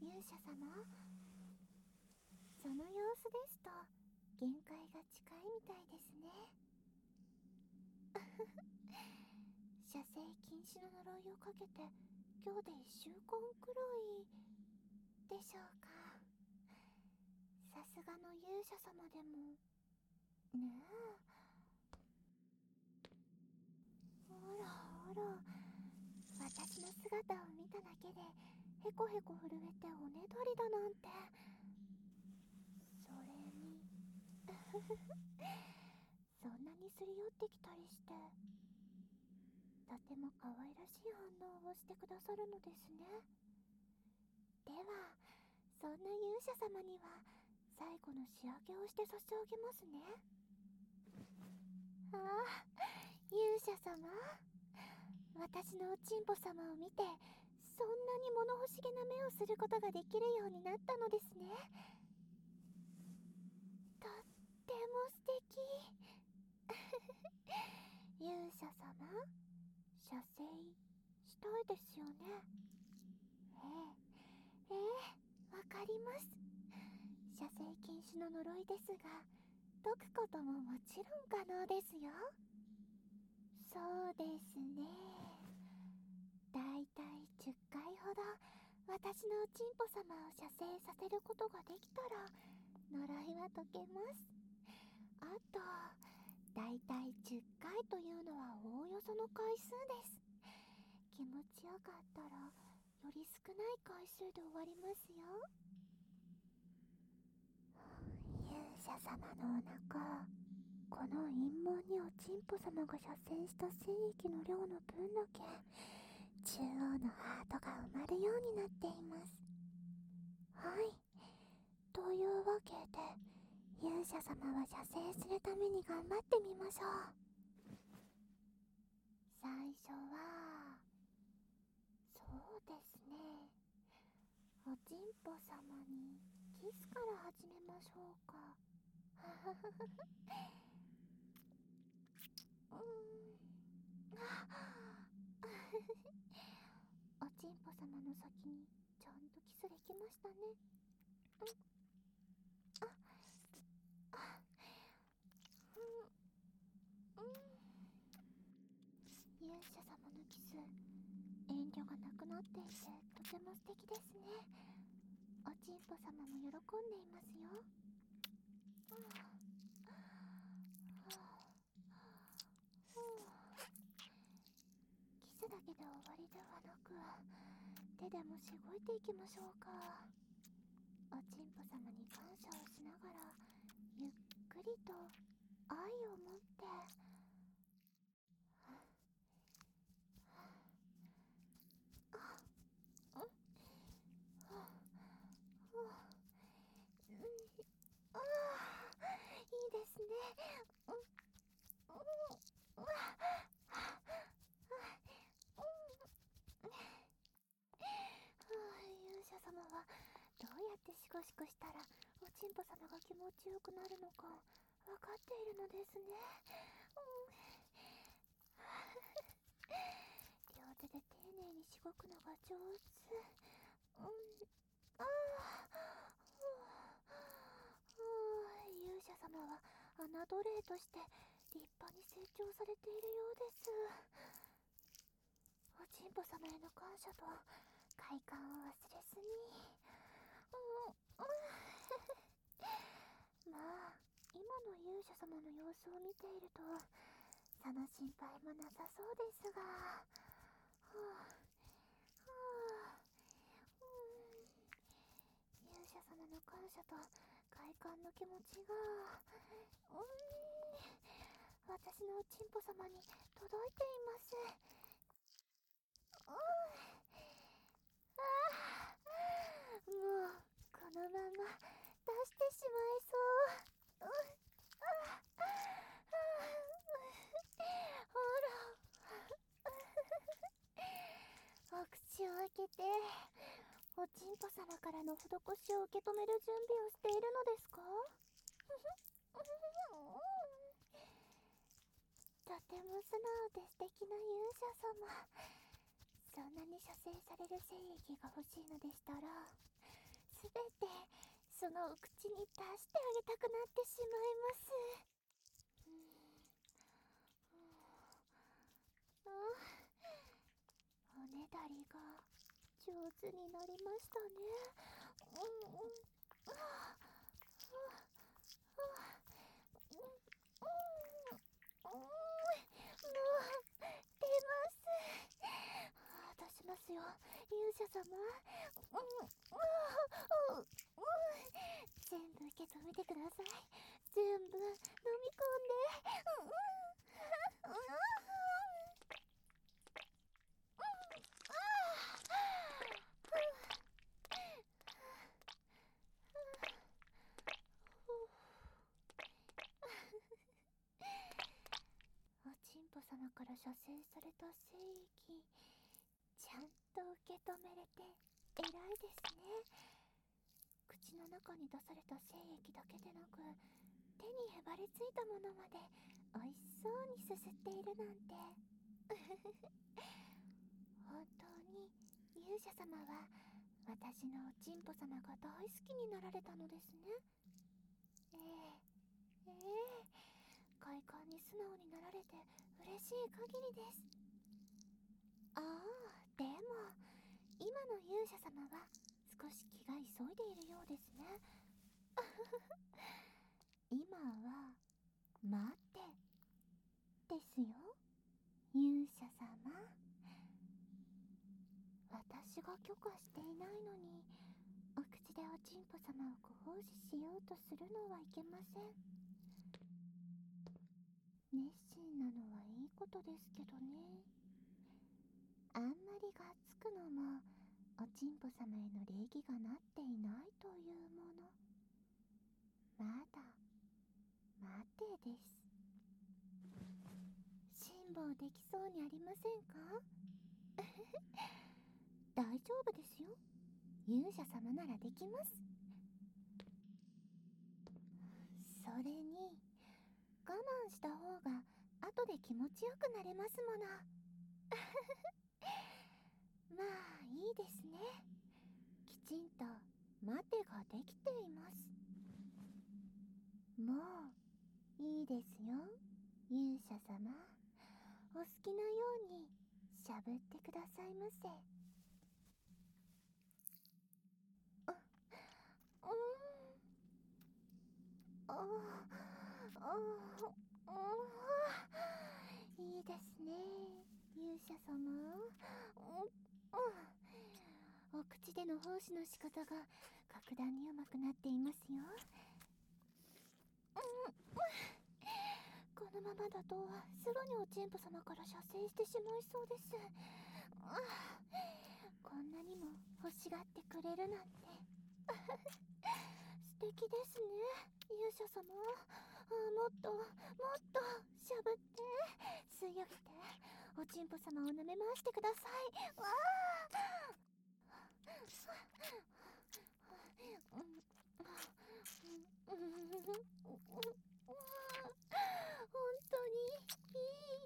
勇者様、その様子ですと限界が近いみたいですね。射精禁止の呪いをかけて今日で1週間くらいでしょうか。さすがの勇者様でもねえ。ほらほら、私の姿を見ただけでヘコヘコ震えておねだりだなんて。それにそんなにすり寄ってきたりして、とても可愛らしい反応をしてくださるのですね。ではそんな勇者様には最後の仕上げをして差し上げますね。ああ、勇者様、私のおちんぽ様を見てそんなに物欲しげな目をすることができるようになったのですね。とっても素敵。勇者様、射精したいですよね。ええ、わかります。射精禁止の呪いですが解くことももちろん可能ですよ。そうですね、だいたい10回ほど私のおちんぽ様を射精させることができたら呪いは解けます。あとだいたい10回というのはおおよその回数です。気持ちよかったらより少ない回数で終わりますよ。勇者様のお腹、この陰謀におちんぽ様が射精した精液の量の分だけ中央のハートが埋まるようになっています。はい、というわけで勇者様は射精するために頑張ってみましょう。最初はそうですね、おちんぽ様にキスから始めましょうか。おちんぽ様の先にちゃんとキスできましたね。勇者様のキス、遠慮がなくなっていてとても素敵ですね。おちんぽ様も喜んでいますよ。キスだけで終わりではなく手でもしごいていきましょうか。おちんぽ様に感謝をしながらゆっくりと愛を持っていいですね。勇者様はどうやってシコシコしたらおちんぽ様が気持ちよくなるのか分かっているのですね。両手で丁寧にしごくのが上手。勇者様は侮れとして立派に成長されているようです。おちんぽ様への感謝と快感を忘れずに。まあ今の勇者様の様子を見ているとその心配もなさそうですが、勇者様の感謝と快感の気持ちが私のおちんぽ様に届いています。もうこのまま出してしまいそう。ほら、お口を開けておちんぽ様からの施しを受け止める準備をしているのですか？とても素直で素敵な勇者様。そんなに射精される精液が欲しいのでしたらそのお口に出してあげたくなってしまいます。おねだりが上手になりましたね。出ます。出しますよ、勇者様。全部受け止めてください。全部飲み込んで。おちんぽ様から射精された精液、ちゃんと受け止めれて偉いですね。口の中に出された精液だけでなく、手にへばりついたものまで美味しそうにすすっているなんて。本当に勇者様は私のおちんぽ様が大好きになられたのですね。快感に素直になられて嬉しい限りです。でも今の勇者様は少し気が急いでいるようですね。今は待ってですよ、勇者様。私が許可していないのにお口でおちんぽ様をご奉仕しようとするのはいけません。熱心なのはいいことですけどね。あんまりがっつくのもおちんぽ様への礼儀がなっていないというもの。まだ待てです。辛抱できそうにありませんか？大丈夫ですよ、勇者様ならできます。それに我慢した方が後で気持ちよくなれますもの。まあいいですね。きちんと待てができています。もういいですよ、勇者様。お好きなようにしゃぶってくださいませ。いいですね、勇者様。お口での奉仕の仕方が格段に上手くなっていますよ。このままだとすぐにおちんぽ様から射精してしまいそうです。こんなにも欲しがってくれるなんて。素敵ですね、勇者様。もっとしゃぶって吸い上げておちんぽ様を舐め回してください。わあ本当にいい。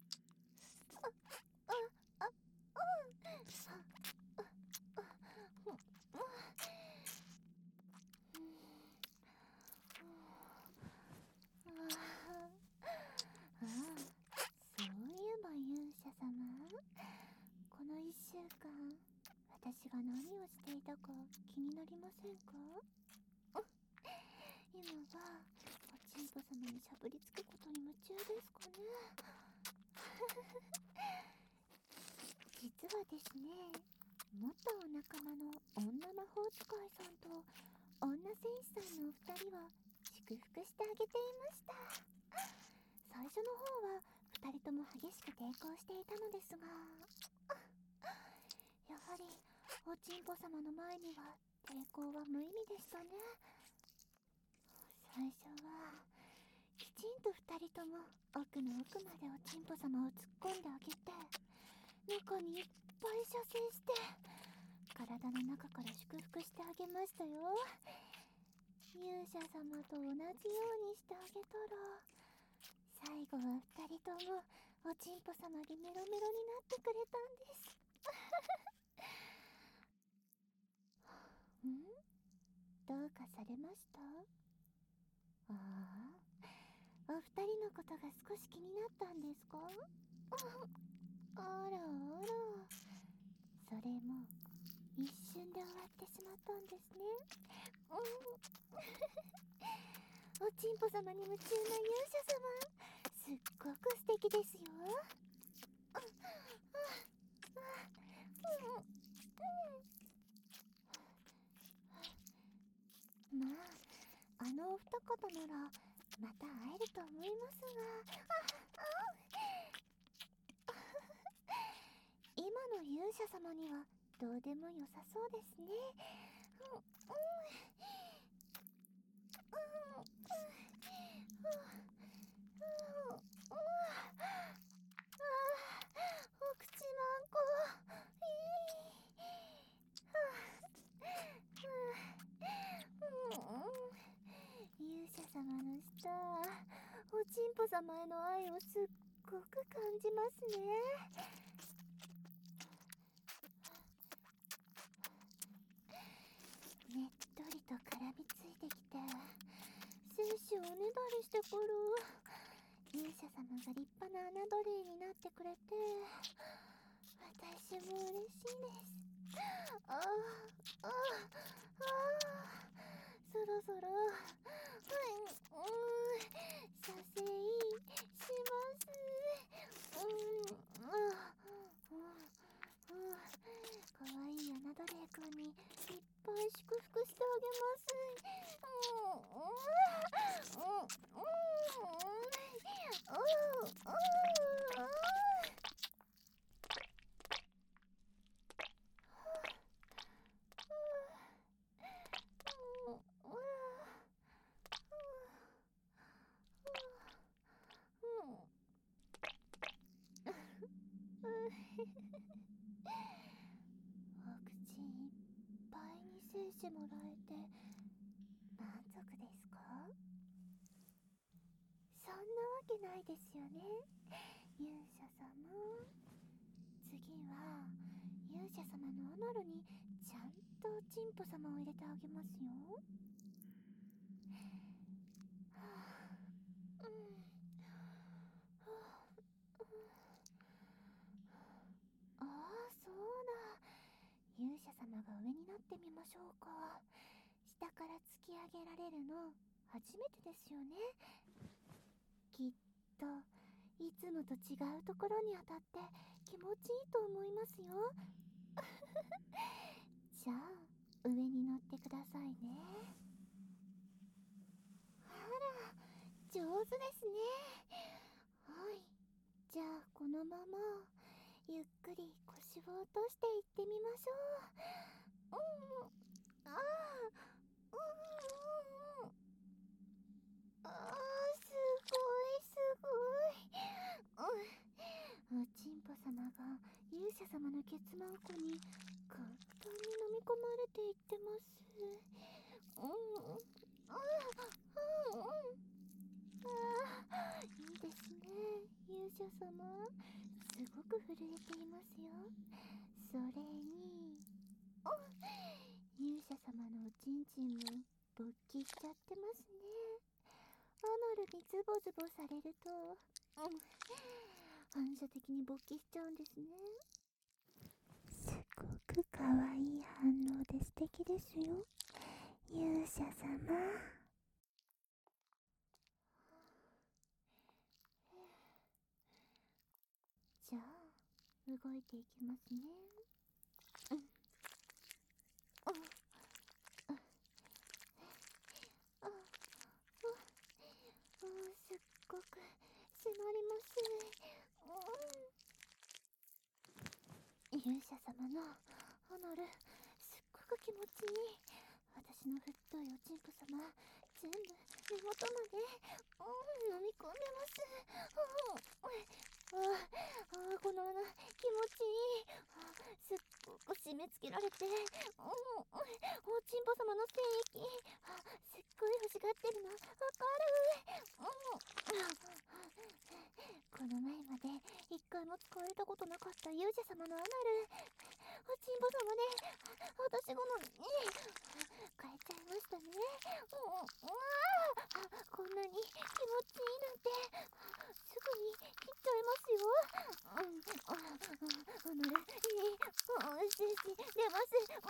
そういえば勇者様、この1週間私が何をしていたか気になりませんか？今はおちんぽ様にしゃぶりつくことに夢中ですかね。実はですね、元お仲間の女魔法使いさんと女戦士さんのお二人は祝福してあげていました。最初の方は2人とも激しく抵抗していたのですが、やはりおちんぽ様の前には抵抗は無意味でしたね。最初はきちんと2人とも奥の奥までおちんぽ様を突っ込んであげて、中にいっぱい射精して体の中から祝福してあげましたよ。勇者様と同じようにしてあげたら、最後は2人ともおちんぽ様にメロメロになってくれたんです。どうかされました？ああ、お二人のことが少し気になったんですか？あらあら、それも一瞬で終わってしまったんですね。おちんぽ様に夢中な勇者様、すっごく素敵ですよ。まあ、あのお二方ならまた会えると思いますが、今の勇者様にはどうでもよさそうですね。お口まんこ。勇者様の舌、おちんぽ様への愛をすっごく感じますね。ねっとりと絡みついてきて、精子をおねだりしてくる。勇者様が立派な侮れになってくれて、私も嬉しいです。ああ、ああ、ああ、そろそろ、射精します。かわいいアナドレイ君にいっぱい祝福してあげます。お口いっぱいに精子もらえて満足ですか？そんなわけないですよね、勇者様。次は勇者様のアナルにちゃんとチンポ様を入れてあげますよ。ああ、そうだ。勇者様が上になってみましょうか。下から突き上げられるの初めてですよね。きっといつもと違うところに当たって気持ちいいと思いますよ。じゃあ上に乗ってくださいね。あら、上手ですね。はい、じゃあこのままゆっくり腰を落としていってみましょう。ああ、すごいすごい。おちんぽ様が勇者様のケツマンコに簡単に飲み込まれていってます。いいですね、勇者様。すごく震えていますよ。それに、勇者様のおちんちんも勃起しちゃってますね。アナルにズボズボされると、反射的に勃起しちゃうんですね。すごく可愛い反応で素敵ですよ、勇者様。じゃあ動いていきますね。すっごく迫ります。勇者様のアナル、すっごく気持ちいい。私の太いおちんぽ様、全部根元まで、飲み込んでます。この穴気持ちいい。すっごく締め付けられて、おちんぽ様の精液、すっごい欲しがってるのわかる。この前まで一回も使われたことなかった勇者様のアナル、おちんぽ様で私好みに変えちゃいましたね。 こんなに気持ちいいなんてすぐに切っちゃいますよ。出ます。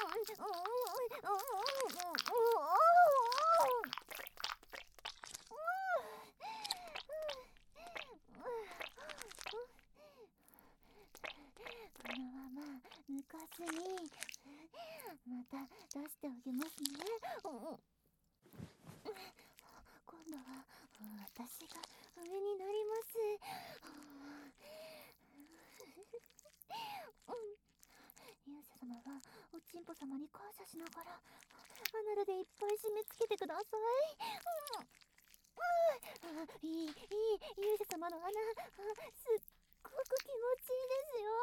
このまま抜かずにまた出してあげますね。今度は私が上になります。勇者様はおちんぽ様に感謝しながらアナルでいっぱい締め付けてください。いい勇者様の穴、すっごく気持ちいいですよ。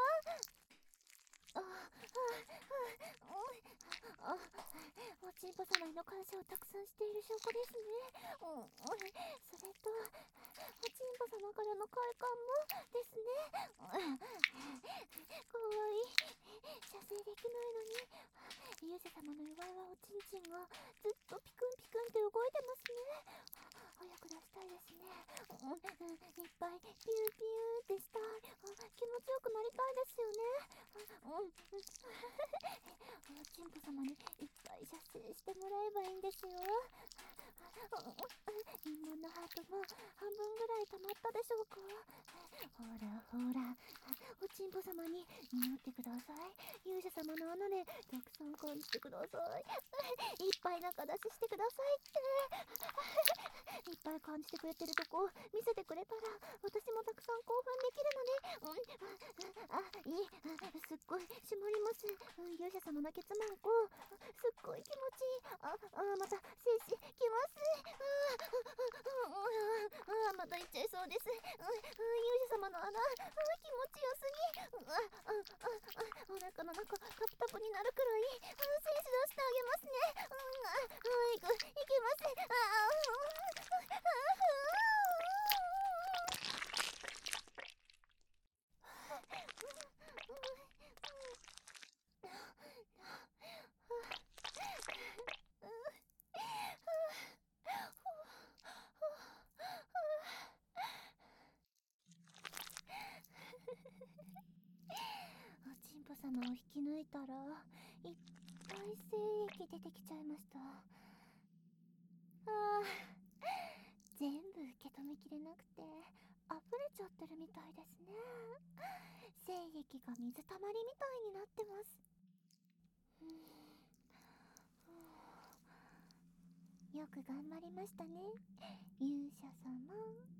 おちんぽ様への感謝をたくさんしている証拠ですね。それとおちんぽ様からの快感もですね。かわいい。射精できないのに勇者様の弱いはおちんちんがずっとピクンピクンって動いてますね。早く出したいですね。いっぱいピューピューってしたい。気持ちよくなりたいですよね。おちんぽ様にいっぱい射精してもらえばいいんですよ。陰門のハートも半分ぐらい溜まったでしょうか。ほらおちんぽ様に匂ってください。勇者様の穴でたくさん感じてください。いっぱい中出ししてくださいって。いっぱい感じてくれてるとこ見せてくれたら私もたくさん興奮できるのね。すっごい締まります。勇者様のケツマンコすっごい気持ちいい。また精子きます。また行っちゃいそうです。勇者様の穴気持ちよすぎ。お腹の中タプタプになるくらい精子出してあげますね。いけます。おちんぽ様を引き抜いたらいっぱい精液出てきちゃいました。全部受け止めきれなくて溢れちゃってるみたいですね。精液が水たまりみたいになってます。よく頑張りましたね、勇者様。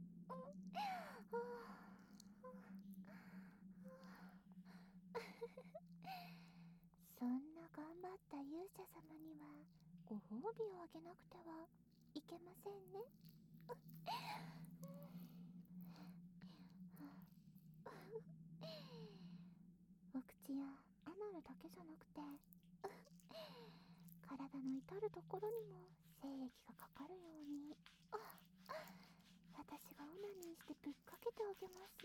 そんな頑張った勇者様にはご褒美をあげなくてはいけませんね。お口やアナルだけじゃなくて体の至るところにも精液がかかるように私がオナニーしてぶっかけてあげます。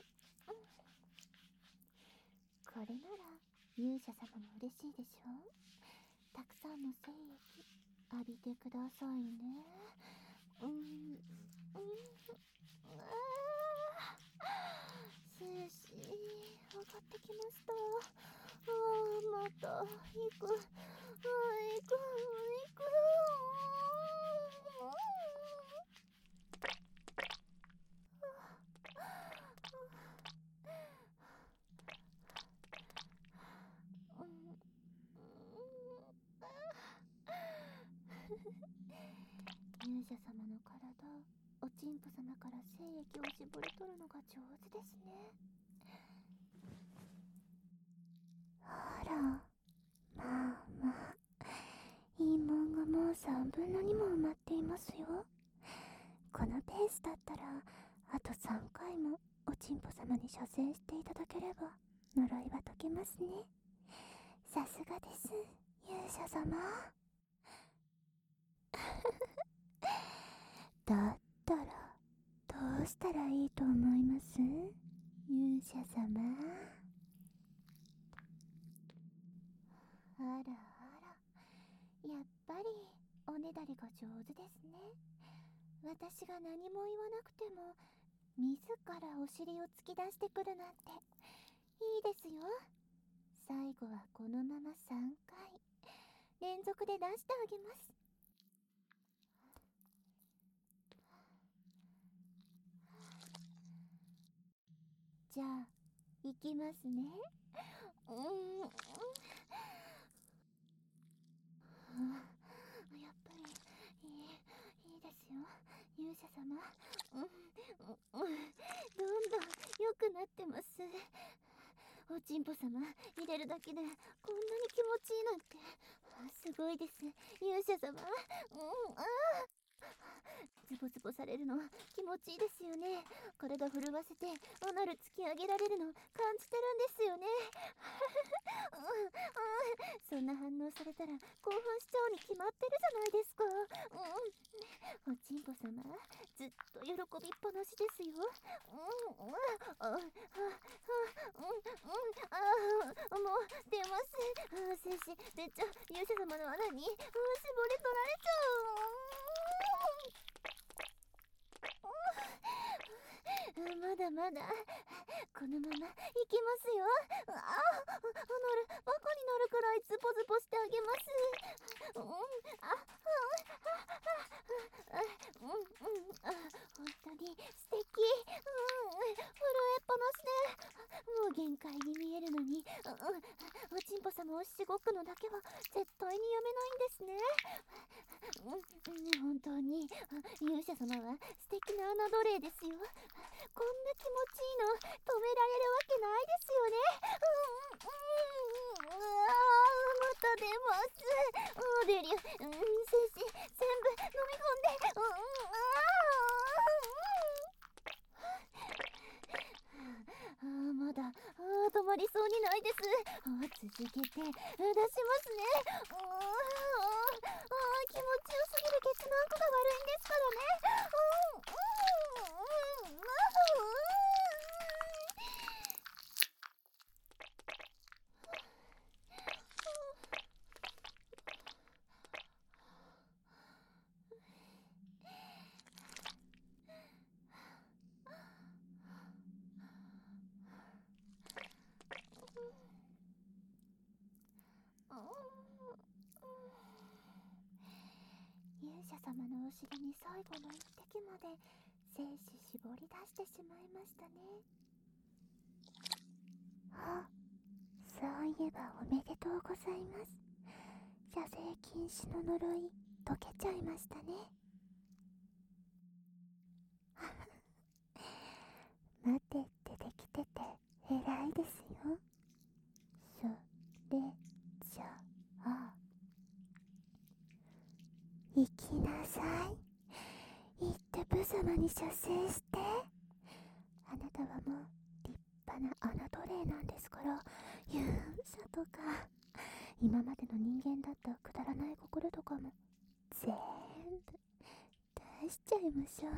これなら勇者様も嬉しいでしょ。たくさんの精液浴びてくださいね。精子上がってきました。また行く。勇者様の体、おちんぽ様から精液を絞り取るのが上手ですね。あら、まあ陰門がもう3分の2も埋まっていますよ。このペースだったらあと3回もおちんぽ様に射精していただければ呪いは解けますね。さすがです、勇者様。だったらどうしたらいいと思います、勇者様。あらやっぱりおねだりが上手ですね。 私が何も言わなくても自らお尻を突き出してくるなんていいですよ。最後はこのまま3回連続で出してあげます。じゃあ行きますね。やっぱりいいですよ、勇者様。どんどん良くなってます。おちんぽ様、入れるだけでこんなに気持ちいいなんてすごいです、勇者様。ズボズボされるの気持ちいいですよね。体震わせてアナル突き上げられるの感じてるんですよね。そんな反応されたら興奮しちゃうに決まってるじゃないですか。おちんぽ様、ずっと喜びっぱなしですよ。もう出ます。精子出ちゃう。勇者様の穴に絞り取られちゃう。まだまだこのまま行きますよ。バカになるくらいズボズボしてあげます。本当に素敵。震えっぱなしでもう限界に見えるのに、おちんぽ様をしごくのだけは絶対にやめないんですね。本当に勇者様は素敵な侮れですよ。こんな気持ちいいの止められるわけないですよね。また出ます。デリュ精子全部飲み込んで。まだ止まりそうにないです。続けて出しますね。気持ちよすぎるケツの跡が悪いんですからね。勇者様のお尻に最後の一滴まで精子絞り出してしまいましたね。そういえばおめでとうございます。射精禁止の呪い解けちゃいましたね。待てってできてて偉いですよ。それじゃあ行きなさい。行って無様に射精して。あなたはもう立派なアナトレイなんですから。勇者とか今までの人間だったくだらない心とかも全部出しちゃいましょう。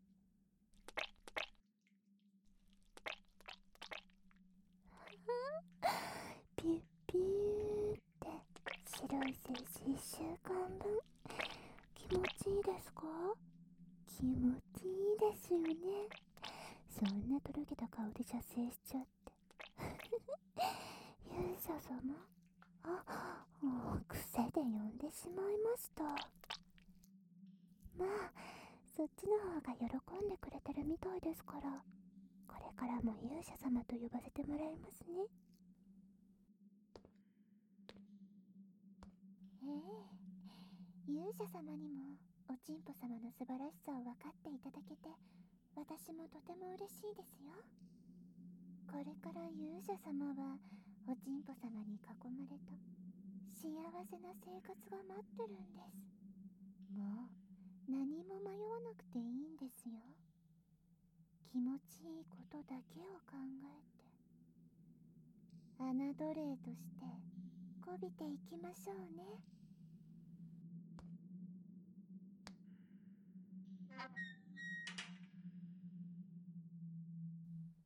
ピュッピューって白い精子1週間分。気持ちいいですか？気持ちいいですよね。そんなとろけた顔で射精しちゃって勇者様、もう癖で呼んでしまいました。まあそっちの方が喜んでくれてるみたいですから、これからも勇者様と呼ばせてもらいますね。勇者様にもおちんぽ様の素晴らしさを分かっていただけて私もとても嬉しいですよ。これから勇者様はおちんぽ様に囲まれた幸せな生活が待ってるんです。もう何も迷わなくていいんですよ。気持ちいいことだけを考えて侮れとしてこびていきましょうね。